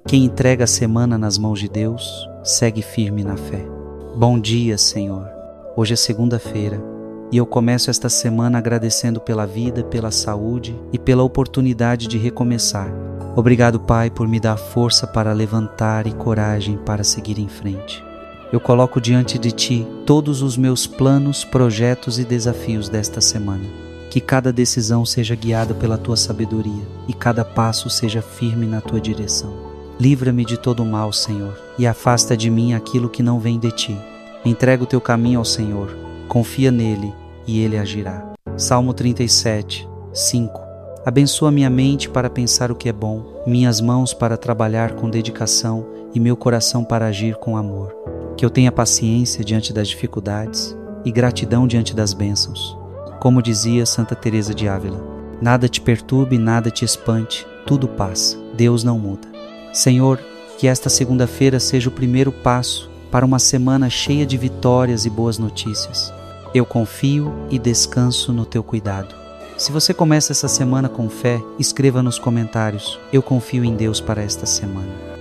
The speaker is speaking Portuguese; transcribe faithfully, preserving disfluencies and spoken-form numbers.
Quem entrega a semana nas mãos de Deus, segue firme na fé. Bom dia, Senhor. Hoje é segunda-feira e eu começo esta semana agradecendo pela vida, pela saúde e pela oportunidade de recomeçar. Obrigado, Pai, por me dar força para levantar e coragem para seguir em frente. Eu coloco diante de Ti todos os meus planos, projetos e desafios desta semana. Que cada decisão seja guiada pela Tua sabedoria e cada passo seja firme na Tua direção. Livra-me de todo o mal, Senhor, e afasta de mim aquilo que não vem de Ti. Entrega o Teu caminho ao Senhor, confia nele e Ele agirá. Salmo trinta e sete, cinco. Abençoa minha mente para pensar o que é bom, minhas mãos para trabalhar com dedicação e meu coração para agir com amor. Que eu tenha paciência diante das dificuldades e gratidão diante das bênçãos. Como dizia Santa Teresa de Ávila, nada te perturbe, nada te espante, tudo passa, Deus não muda. Senhor, que esta segunda-feira seja o primeiro passo para uma semana cheia de vitórias e boas notícias. Eu confio e descanso no Teu cuidado. Se você começa essa semana com fé, escreva nos comentários: eu confio em Deus para esta semana.